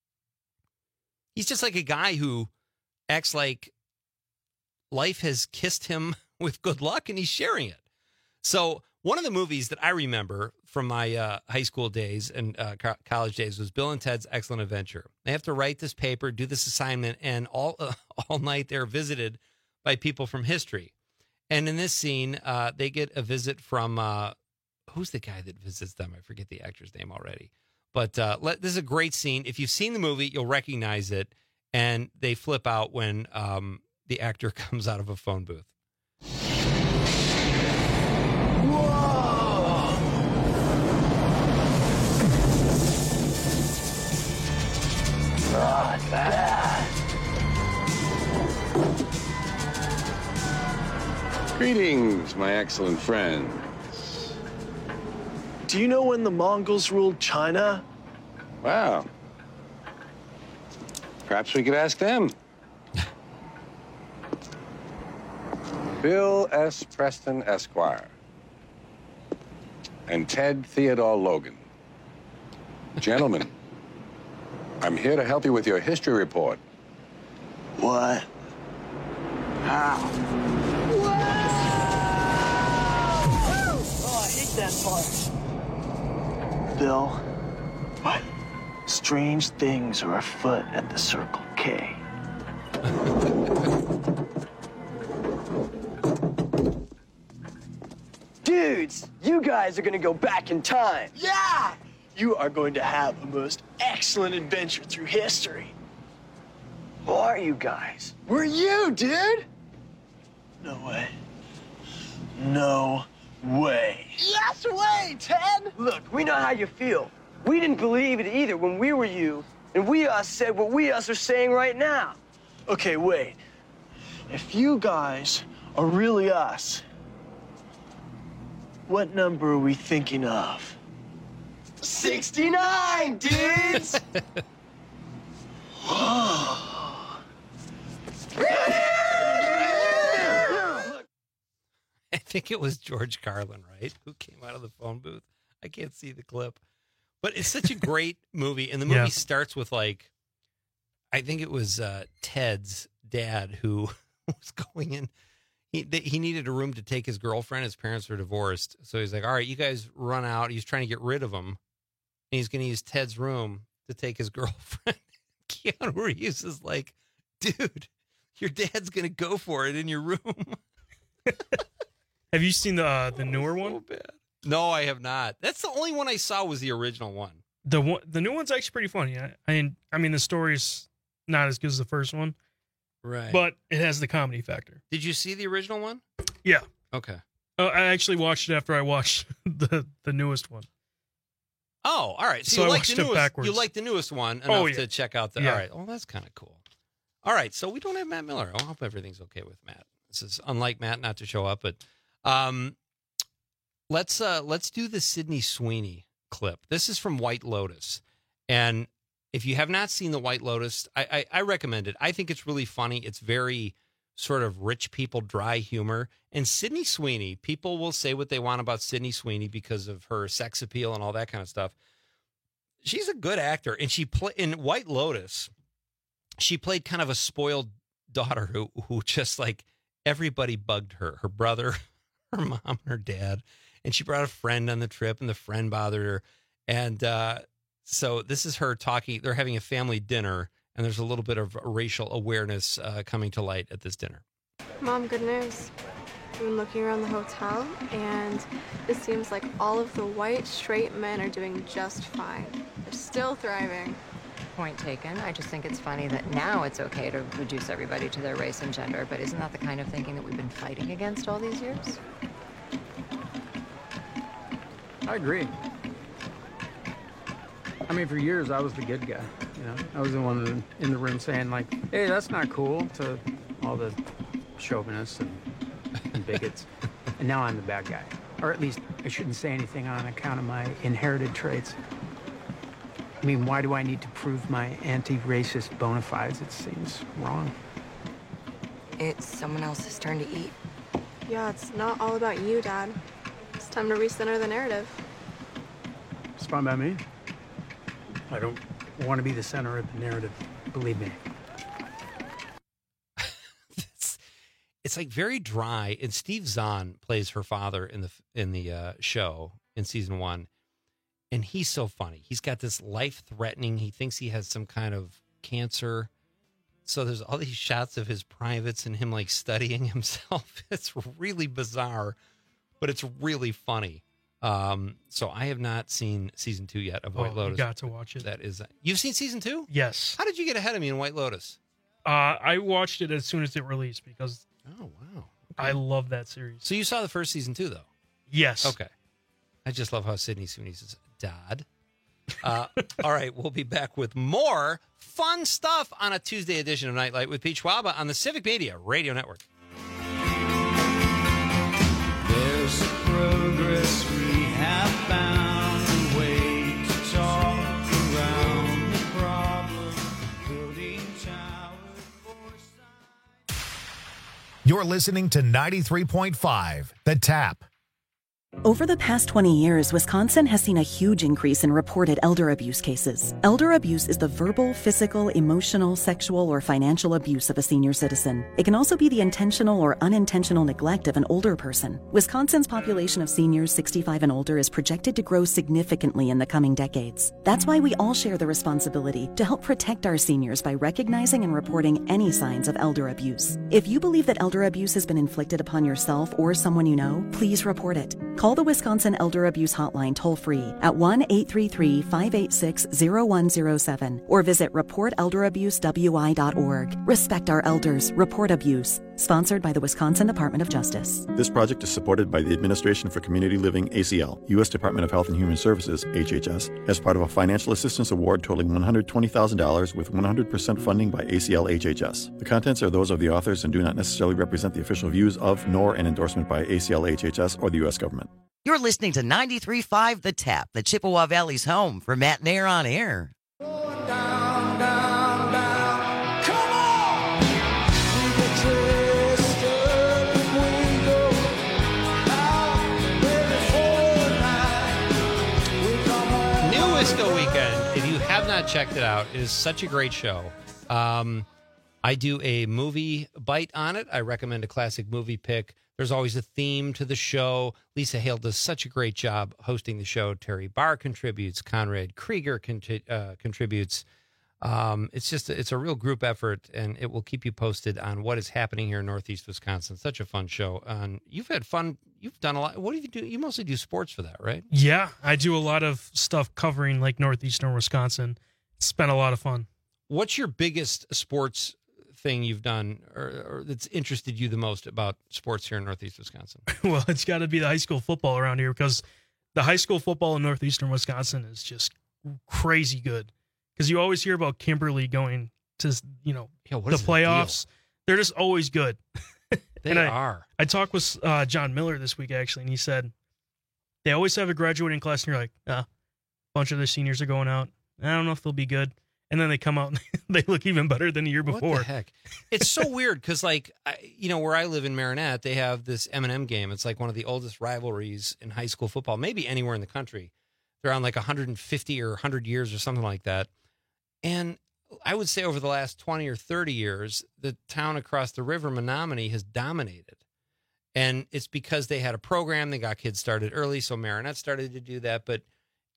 He's just like a guy who acts like life has kissed him with good luck and he's sharing it. So one of the movies that I remember from my high school days and college days was Bill and Ted's Excellent Adventure. They have to write this paper, do this assignment, and all night they're visited by people from history. And in this scene, they get a visit from, who's the guy that visits them? I forget the actor's name already. But this is a great scene. If you've seen the movie, you'll recognize it. And they flip out when the actor comes out of a phone booth. Not bad. Greetings, my excellent friends. Do you know when the Mongols ruled China? Wow. Perhaps we could ask them. Bill S. Preston, Esquire. And Ted Theodore Logan. Gentlemen, I'm here to help you with your history report. What? How? Oh, I hate that part. Bill? What? Strange things are afoot at the Circle K. Dudes, you guys are gonna go back in time. Yeah! You are going to have the most excellent adventure through history. Who are you guys? We're you, dude! No way. No way. Yes way, Ted! Look, we know how you feel. We didn't believe it either when we were you, and we us said what we us are saying right now. Okay, wait. If you guys are really us, what number are we thinking of? 69, dudes! I think it was George Carlin, right? Who came out of the phone booth. I can't see the clip. But it's such a great movie. And the movie starts with, like, I think it was Ted's dad who was going in. He needed a room to take his girlfriend. His parents were divorced. So he's like, all right, you guys run out. He's trying to get rid of him. And he's going to use Ted's room to take his girlfriend. Keanu Reeves is like, dude, your dad's going to go for it in your room. Have you seen the newer one? So bad. No, I have not. That's the only one I saw was the original one. The new one's actually pretty funny. I mean, the story's not as good as the first one, right? But it has the comedy factor. Did you see the original one? Yeah. Okay. I actually watched it after I watched the newest one. Oh, all right. So you like the newest? Backwards. You like the newest one enough to check out the? Yeah. All right. Well, that's kind of cool. All right. So we don't have Matt Miller. I hope everything's okay with Matt. This is unlike Matt not to show up, but let's do the Sydney Sweeney clip. This is from White Lotus, and if you have not seen the White Lotus, I recommend it. I think it's really funny. It's very sort of rich people, dry humor. And Sydney Sweeney, people will say what they want about Sydney Sweeney because of her sex appeal and all that kind of stuff. She's a good actor, and in White Lotus, she played kind of a spoiled daughter who just like everybody bugged her. Her brother, her mom, and her dad. And she brought a friend on the trip, and the friend bothered her. And so this is her talking. They're having a family dinner, and there's a little bit of racial awareness coming to light at this dinner. Mom, good news. I've been looking around the hotel, and it seems like all of the white, straight men are doing just fine. They're still thriving. Point taken. I just think it's funny that now it's okay to reduce everybody to their race and gender, but isn't that the kind of thinking that we've been fighting against all these years? I agree. I mean, for years, I was the good guy, you know? I was the one in the room saying, like, hey, that's not cool, to all the chauvinists and bigots. And now I'm the bad guy. Or at least I shouldn't say anything on account of my inherited traits. I mean, why do I need to prove my anti-racist bona fides? It seems wrong. It's someone else's turn to eat. Yeah, it's not all about you, Dad. It's time to recenter the narrative. It's fine by me. I don't want to be the center of the narrative, believe me. It's like very dry. And Steve Zahn plays her father in the show in season 1. And he's so funny. He's got this life-threatening, he thinks he has some kind of cancer. So there's all these shots of his privates and him like studying himself. It's really bizarre, but it's really funny. So I have not seen season 2 yet of White Lotus. You got to watch it. That is, you've seen season 2? Yes. How did you get ahead of me in White Lotus? I watched it as soon as it released because wow, okay. I love that series. So you saw the first season too, though? Yes. Okay. I just love how Sydney Sweeney says, Dad. All right, we'll be back with more fun stuff on a Tuesday edition of Nightlight with Pete Schwaba on the Civic Media Radio Network. There's a progress we have found, a way to talk around the problem, building towers for... You're listening to 93.5 The Tap. Over the past 20 years, Wisconsin has seen a huge increase in reported elder abuse cases. Elder abuse is the verbal, physical, emotional, sexual, or financial abuse of a senior citizen. It can also be the intentional or unintentional neglect of an older person. Wisconsin's population of seniors 65 and older is projected to grow significantly in the coming decades. That's why we all share the responsibility to help protect our seniors by recognizing and reporting any signs of elder abuse. If you believe that elder abuse has been inflicted upon yourself or someone you know, please report it. Call the Wisconsin Elder Abuse Hotline toll-free at 1-833-586-0107 or visit reportelderabusewI.org. Respect our elders. Report abuse. Sponsored by the Wisconsin Department of Justice. This project is supported by the Administration for Community Living, ACL, U.S. Department of Health and Human Services, HHS, as part of a financial assistance award totaling $120,000 with 100% funding by ACL HHS. The contents are those of the authors and do not necessarily represent the official views of nor an endorsement by ACL HHS or the U.S. government. You're listening to 93.5 The Tap, the Chippewa Valley's home for Matt Nair on Air. New Wisco Weekend. If you have not checked it out, it is such a great show. I do a movie bite on it. I recommend a classic movie pick. There's always a theme to the show. Lisa Hale does such a great job hosting the show. Terry Barr contributes. Conrad Krieger contributes. It's a real group effort, and it will keep you posted on what is happening here in Northeast Wisconsin. Such a fun show. You've had fun. You've done a lot. What do you do? You mostly do sports for that, right? Yeah, I do a lot of stuff covering like Northeastern Wisconsin. It's been a lot of fun. What's your biggest sports thing you've done or that's interested you the most about sports here in Northeast Wisconsin? Well, it's got to be the high school football around here because the high school football in Northeastern Wisconsin is just crazy good. Because you always hear about Kimberly going to, the playoffs. They're just always good. They are. I talked with John Miller this week, actually, and he said they always have a graduating class, and you're like, a bunch of the seniors are going out. I don't know if they'll be good. And then they come out and they look even better than the year before. What the heck? It's so weird because, where I live in Marinette, they have this M&M game. It's like one of the oldest rivalries in high school football, maybe anywhere in the country. They're on like 150 or 100 years or something like that. And I would say over the last 20 or 30 years, the town across the river, Menominee, has dominated. And it's because they had a program. They got kids started early, so Marinette started to do that. But,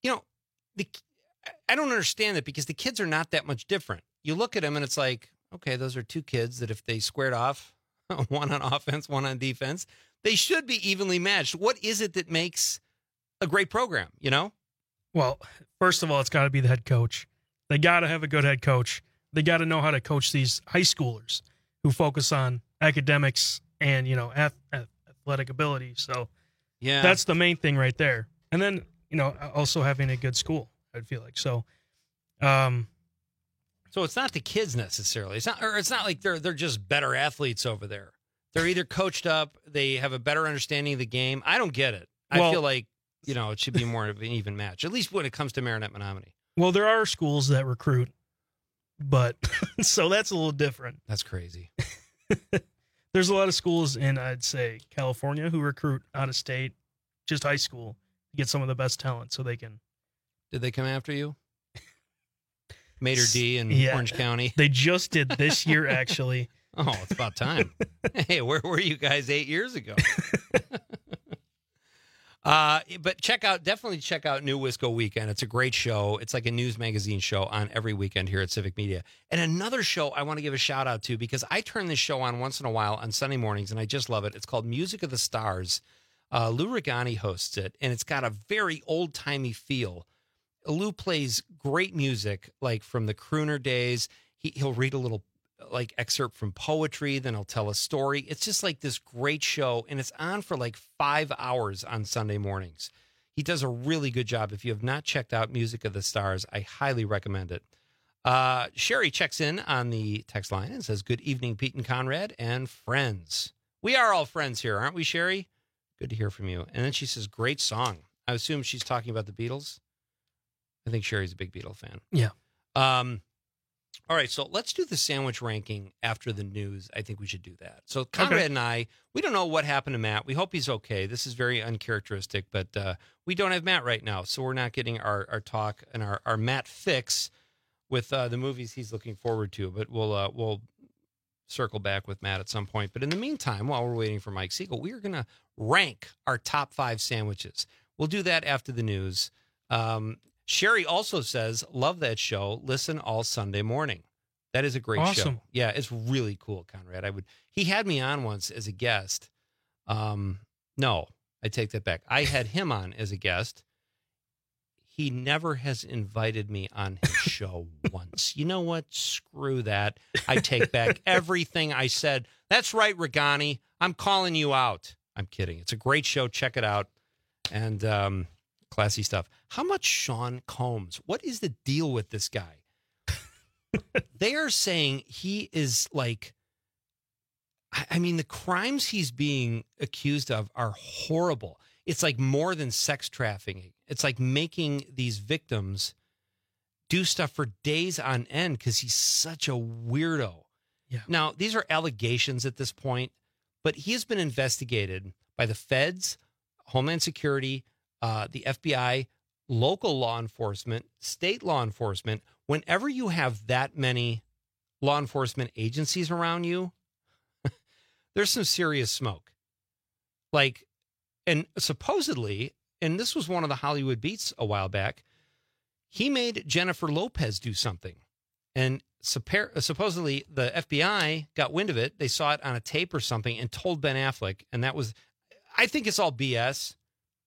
I don't understand it because the kids are not that much different. You look at them and it's like, okay, those are two kids that if they squared off, one on offense, one on defense, they should be evenly matched. What is it that makes a great program, Well, first of all, it's got to be the head coach. They got to have a good head coach. They got to know how to coach these high schoolers who focus on academics and, athletic ability. So yeah, that's the main thing right there. And then, also having a good school. I'd feel like so. So it's not the kids necessarily. It's not like they're just better athletes over there. They're either coached up, they have a better understanding of the game. I don't get it. I feel like it should be more of an even match, at least when it comes to Marinette Menominee. Well, there are schools that recruit, but so that's a little different. That's crazy. There's a lot of schools in, I'd say, California who recruit out of state, just high school, to get some of the best talent so they can. Did they come after you? Mater D in Orange County? They just did this year, actually. Oh, it's about time. Hey, where were you guys 8 years ago? But definitely check out New Wisco Weekend. It's a great show. It's like a news magazine show on every weekend here at Civic Media. And another show I want to give a shout out to because I turn this show on once in a while on Sunday mornings, and I just love it. It's called Music of the Stars. Lou Regani hosts it, and it's got a very old-timey feel. Lou plays great music, like from the crooner days. He'll read a little excerpt from poetry, then he'll tell a story. It's just like this great show, and it's on for like 5 hours on Sunday mornings. He does a really good job. If you have not checked out Music of the Stars, I highly recommend it. Sherry checks in on the text line and says, "Good evening, Pete and Conrad and friends." We are all friends here, aren't we, Sherry? Good to hear from you. And then she says, "Great song." I assume she's talking about the Beatles. I think Sherry's a big Beatle fan. Yeah. All right, so let's do the sandwich ranking after the news. I think we should do that. So Conrad and I, we don't know what happened to Matt. We hope he's okay. This is very uncharacteristic, but we don't have Matt right now, so we're not getting our talk and our Matt fix with the movies he's looking forward to. But we'll circle back with Matt at some point. But in the meantime, while we're waiting for Mike Siegel, we are going to rank our top 5 sandwiches. We'll do that after the news. Sherry also says, love that show. Listen all Sunday morning. That is a great show. Yeah, it's really cool, Conrad. He had me on once as a guest. No, I take that back. I had him on as a guest. He never has invited me on his show once. You know what? Screw that. I take back everything I said. That's right, Regani. I'm calling you out. I'm kidding. It's a great show. Check it out. And classy stuff. How much Sean Combs? What is the deal with this guy? They are saying he is like, I mean, the crimes he's being accused of are horrible. It's like more than sex trafficking. It's like making these victims do stuff for days on end because he's such a weirdo. Yeah. Now, these are allegations at this point, but he has been investigated by the feds, Homeland Security, the FBI, local law enforcement, state law enforcement. Whenever you have that many law enforcement agencies around you, there's some serious smoke. Like, and supposedly, and this was one of the Hollywood beats a while back, he made Jennifer Lopez do something. And supposedly the FBI got wind of it. They saw it on a tape or something and told Ben Affleck. And that was, I think it's all BS.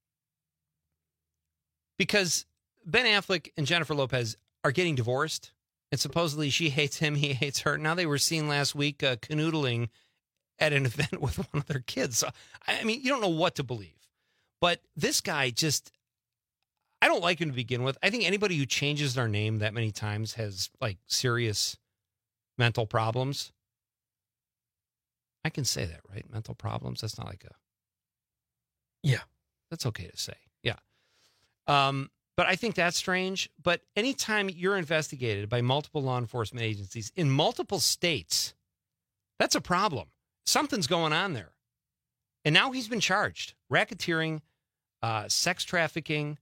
Because Ben Affleck and Jennifer Lopez are getting divorced, and supposedly she hates him, he hates her. Now they were seen last week canoodling at an event with one of their kids. So, I mean, you don't know what to believe. But this guy just, I don't like him to begin with. I think anybody who changes their name that many times has like serious mental problems. I can say that, right? Mental problems. That's not like a. Yeah. That's okay to say. Yeah. But I think that's strange. But anytime you're investigated by multiple law enforcement agencies in multiple states, that's a problem. Something's going on there. And now he's been charged. Racketeering, sex trafficking.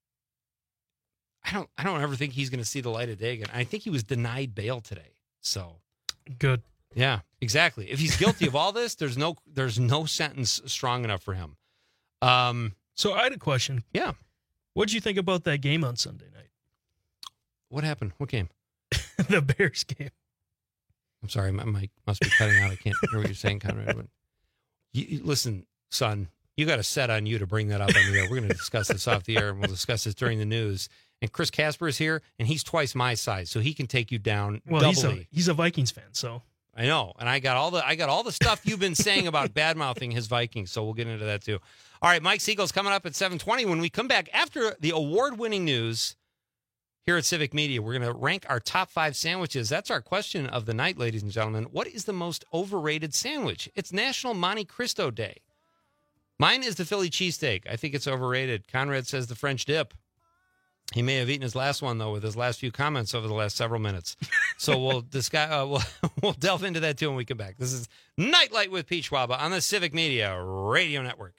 I don't ever think he's going to see the light of day again. I think he was denied bail today. So good. Yeah, exactly. If he's guilty of all this, there's no sentence strong enough for him. So I had a question. Yeah. What'd you think about that game on Sunday night? What happened? What game? The Bears game. I'm sorry, my mic must be cutting out. I can't hear what you're saying, Conrad. But listen, son, you got a set on you to bring that up on the air. We're going to discuss this off the air, and we'll discuss this during the news. And Chris Casper is here, and he's twice my size, so he can take you down doubly. He's a Vikings fan, so I know, and I got all the stuff you've been saying about bad-mouthing his Vikings, so we'll get into that too. All right, Mike Siegel's coming up at 7:20. When we come back after the award-winning news here at Civic Media, we're going to rank our top 5 sandwiches. That's our question of the night, ladies and gentlemen. What is the most overrated sandwich? It's National Monte Cristo Day. Mine is the Philly cheesesteak. I think it's overrated. Conrad says the French dip. He may have eaten his last one, though, with his last few comments over the last several minutes. So we'll discuss. We'll delve into that, too, when we come back. This is Nightlight with Pete Schwaba on the Civic Media Radio Network.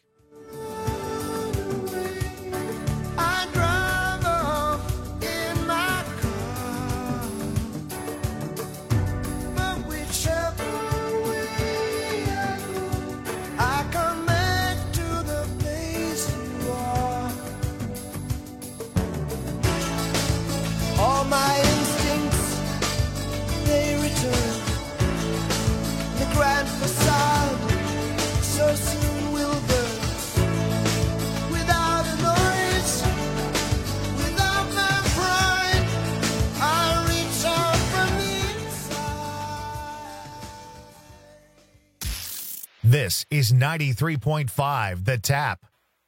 I drive off in my car, but whichever way I go, I come back to the place you are. All my instincts, they return. The grand facade so soon will burn. Without a noise, without my pride, I reach out from the inside. This is 93.5 The Tap.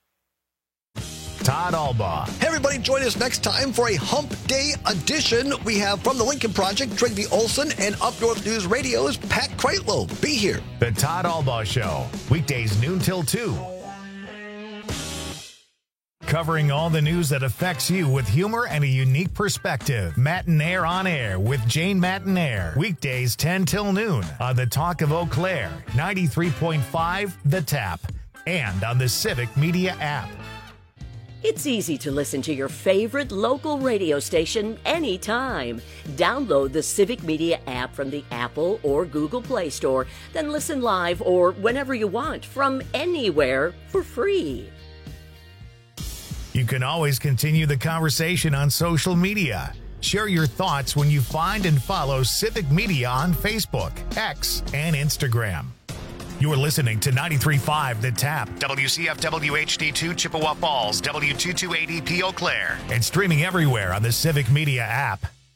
Todd Albaugh. Hey, everybody, join us next time for a Hump Day edition. We have from the Lincoln Project, Trigby Olson, and Up North News Radio's Pat Kreitlow. Be here. The Todd Albaugh Show, weekdays noon till 2. covering all the news that affects you with humor and a unique perspective. Matinaire on Air with Jane Matinaire. Weekdays 10 till noon on the Talk of Eau Claire, 93.5 The Tap, and on the Civic Media app. It's easy to listen to your favorite local radio station anytime. Download the Civic Media app from the Apple or Google Play Store, then listen live or whenever you want from anywhere for free. You can always continue the conversation on social media. Share your thoughts when you find and follow Civic Media on Facebook, X, and Instagram. You're listening to 93.5 The Tap, WCFW HD2 Chippewa Falls, W228EP Eau Claire, and streaming everywhere on the Civic Media app.